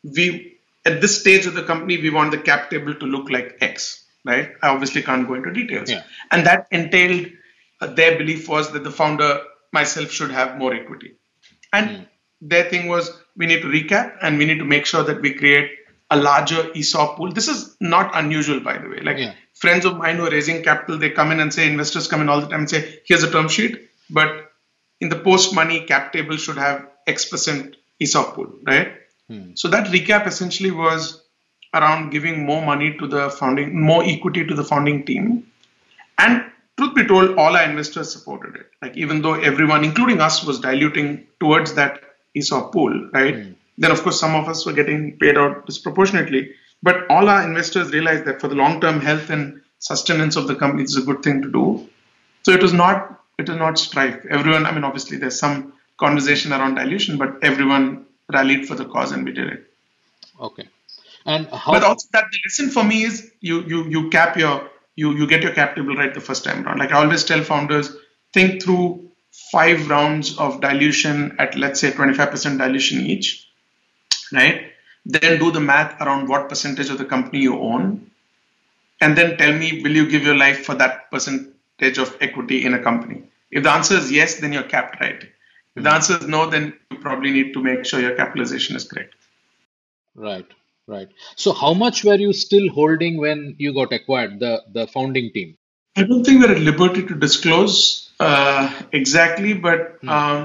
at this stage of the company, we want the cap table to look like X, right? I obviously can't go into details. And that entailed, their belief was that the founder, myself, should have more equity. And their thing was, we need to recap and we need to make sure that we create a larger ESOP pool. This is not unusual, by the way. Like friends of mine who are raising capital, they come in and say, investors come in all the time and say, here's a term sheet, but in the post-money cap table should have X% ESOP pool, right? So that recap essentially was around giving more money to the founding, more equity to the founding team. And truth be told, all our investors supported it. Like even though everyone, including us, was diluting towards that ESOP pool, right? Then of course, some of us were getting paid out disproportionately. But all our investors realized that for the long-term health and sustenance of the company, it's a good thing to do. So it was not strife. Everyone, obviously there's some conversation around dilution, but everyone rallied for the cause and we did it. Okay. And but also that the lesson for me is you get your cap table right the first time around. Like I always tell founders, think through 5 rounds of dilution at, let's say, 25% dilution each, right? Then do the math around what percentage of the company you own. And then tell me, will you give your life for that percentage of equity in a company? If the answer is yes, then you're capped right. If the answer is no, then you probably need to make sure your capitalization is correct. Right. So how much were you still holding when you got acquired, the founding team? I don't think we're at liberty to disclose exactly, but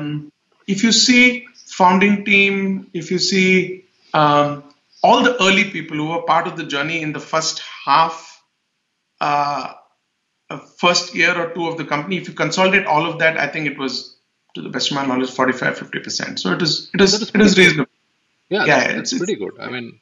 if you see founding team, if you see all the early people who were part of the journey in the first half, first year or 2 of the company, if you consolidate all of that, I think it was, to the best of my knowledge, 45-50%. So it is reasonable. That's pretty good.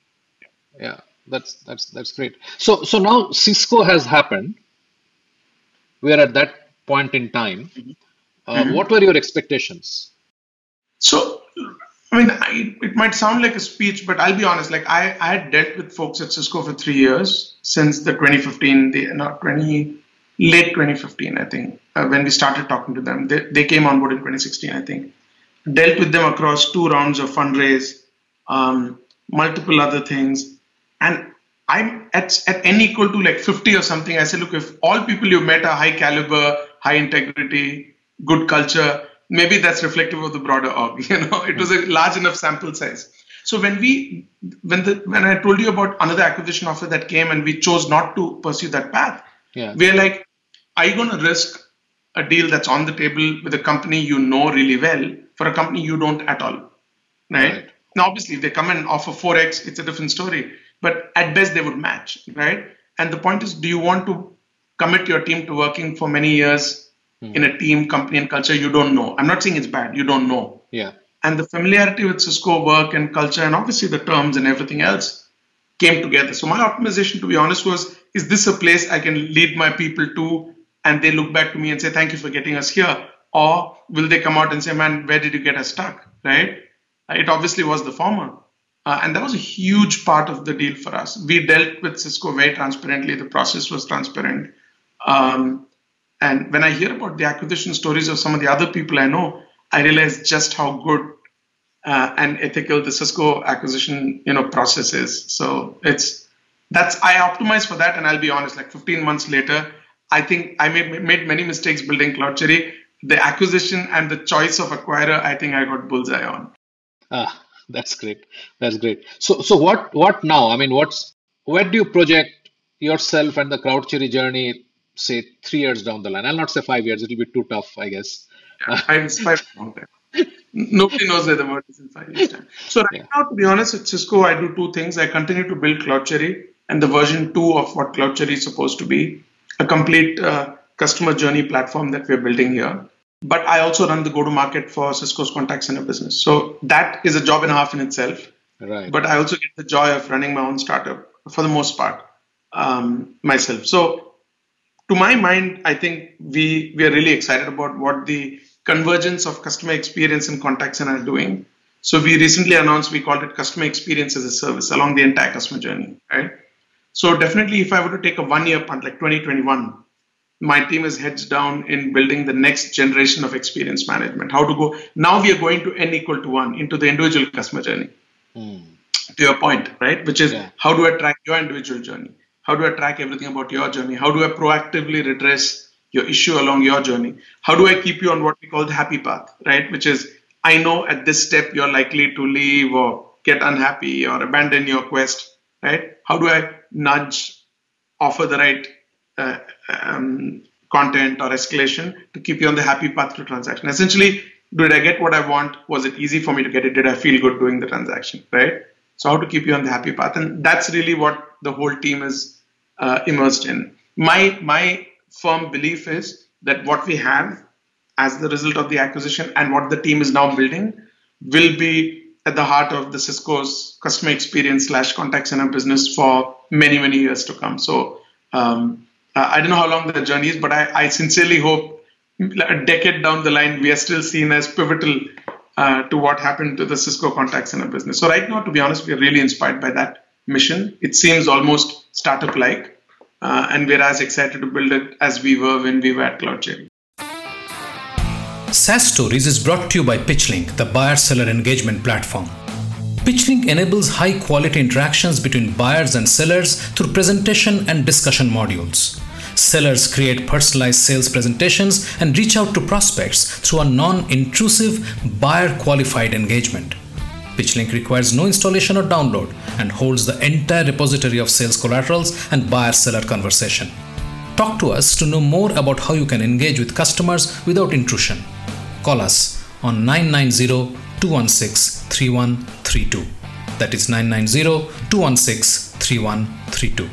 That's great. So now Cisco has happened. We are at that point in time. What were your expectations? So, it might sound like a speech, but I'll be honest. Like I had dealt with folks at Cisco for 3 years since the 2015, late 2015, I think, when we started talking to them. They came on board in 2016, I think. Dealt with them across 2 rounds of fundraise, multiple other things. And I'm at N equal to like 50 or something. I said, look, if all people you met are high caliber, high integrity, good culture, maybe that's reflective of the broader org. It was a large enough sample size. So when I told you about another acquisition offer that came and we chose not to pursue that path, we're like, are you going to risk a deal that's on the table with a company you know really well for a company you don't at all, right? Now, obviously, if they come and offer 4x, it's a different story. But at best, they would match, right? And the point is, do you want to commit your team to working for many years in a team, company, and culture, you don't know. I'm not saying it's bad. You don't know. Yeah. And the familiarity with Cisco work and culture, and obviously the terms and everything else, came together. So my optimization, to be honest, was, is this a place I can lead my people to, and they look back to me and say, thank you for getting us here? Or will they come out and say, man, where did you get us stuck, right? It obviously was the former. And that was a huge part of the deal for us. We dealt with Cisco very transparently. The process was transparent. And when I hear about the acquisition stories of some of the other people I know, I realize just how good and ethical the Cisco acquisition, process is. So I optimize for that, and I'll be honest. Like 15 months later, I think I made many mistakes building CloudCherry. The acquisition and the choice of acquirer, I think I got bullseye on. That's great. That's great. So what now? I mean, where do you project yourself and the CloudCherry journey, say 3 years down the line? I'll not say 5 years. It'll be too tough, I guess. Yeah, 5 is a long time. Nobody knows where the world is in 5 years' time. So now, to be honest, at Cisco, I do two things. I continue to build CloudCherry and the version 2 of what CloudCherry is supposed to be, a complete customer journey platform that we're building here. But I also run the go-to-market for Cisco's contact center business. So that is a job and a half in itself. Right. But I also get the joy of running my own startup for the most part myself. So to my mind, I think we are really excited about what the convergence of customer experience and contact center are doing. So we recently announced, we called it customer experience as a service along the entire customer journey, right? So definitely, if I were to take a 1-year punt, like 2021, my team is heads down in building the next generation of experience management. How to go, now we are going to N equal to 1 into the individual customer journey. To your point, right? Which is, how do I track your individual journey? How do I track everything about your journey? How do I proactively redress your issue along your journey? How do I keep you on what we call the happy path, right? Which is, I know at this step you're likely to leave or get unhappy or abandon your quest, right? How do I nudge, offer the right content or escalation to keep you on the happy path to transaction? Essentially, did I get what I want? Was it easy for me to get it? Did I feel good doing the transaction, right? So how to keep you on the happy path? And that's really what the whole team is immersed in. My firm belief is that what we have as the result of the acquisition and what the team is now building will be at the heart of the Cisco's customer experience / contact center business for many, many years to come. So I don't know how long the journey is, but I sincerely hope a decade down the line, we are still seen as pivotal to what happened to the Cisco contact center business. So right now, to be honest, we are really inspired by that mission. It seems almost startup-like. And we're as excited to build it as we were when we were at CloudCherry. SaaS Stories is brought to you by PitchLink, the buyer-seller engagement platform. PitchLink enables high-quality interactions between buyers and sellers through presentation and discussion modules. Sellers create personalized sales presentations and reach out to prospects through a non-intrusive, buyer-qualified engagement. PitchLink requires no installation or download and holds the entire repository of sales collaterals and buyer-seller conversation. Talk to us to know more about how you can engage with customers without intrusion. Call us on 990-216-3132. That is 990-216-3132.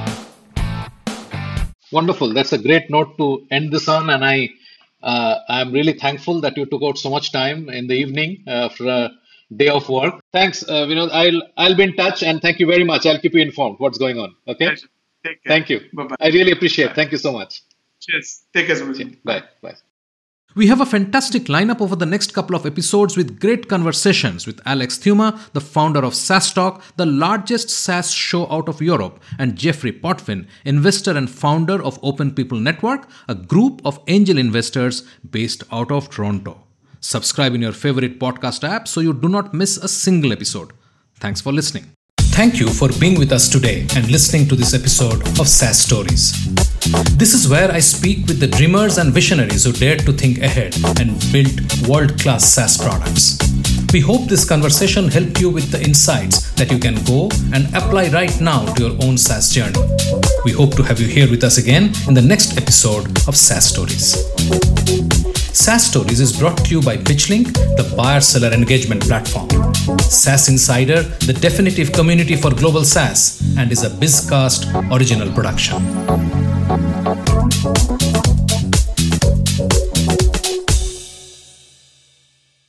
Wonderful. That's a great note to end this on, and I'm really thankful that you took out so much time in the evening for a day of work. Thanks, Vinod. I'll be in touch, and thank you very much. I'll keep you informed what's going on. Okay. Take care. Thank you. Bye-bye. I really appreciate it. Thank you so much. Cheers. Take care, Samir. Bye. Bye. We have a fantastic lineup over the next couple of episodes with great conversations with Alex Thuma, the founder of SaaS Talk, the largest SaaS show out of Europe, and Jeffrey Potvin, investor and founder of Open People Network, a group of angel investors based out of Toronto. Subscribe in your favorite podcast app so you do not miss a single episode. Thanks for listening. Thank you for being with us today and listening to this episode of SaaS Stories. This is where I speak with the dreamers and visionaries who dared to think ahead and build world-class SaaS products. We hope this conversation helped you with the insights that you can go and apply right now to your own SaaS journey. We hope to have you here with us again in the next episode of SaaS Stories. SaaS Stories is brought to you by PitchLink, the buyer-seller engagement platform. SaaS Insider, the definitive community for global SaaS, and is a BizCast original production.